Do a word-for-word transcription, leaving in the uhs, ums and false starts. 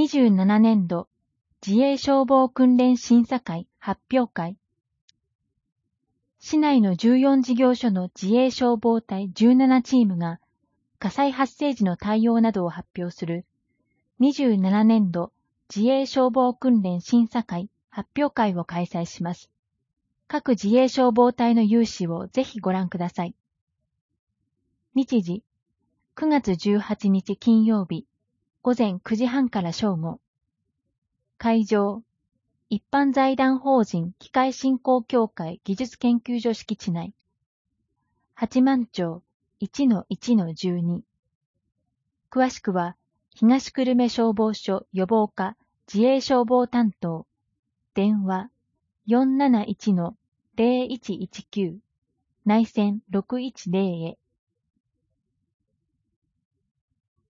にじゅうななねんど自衛消防訓練審査会発表会。市内のじゅうよん事業所の自衛消防隊じゅうななチームが火災発生時の対応などを発表するにじゅうななねんど自衛消防訓練審査会発表会を開催します。各自衛消防隊の有志をぜひご覧ください。日時、くがつじゅうはちにち金曜日、午前くじはんから正午。会場、一般財団法人機械振興協会技術研究所敷地内。八幡町 いちのいちのじゅうに。詳しくは、東久留米消防署予防課自衛消防担当、電話 よんなないちのゼロいちいちきゅう、内線ろくいちゼロへ。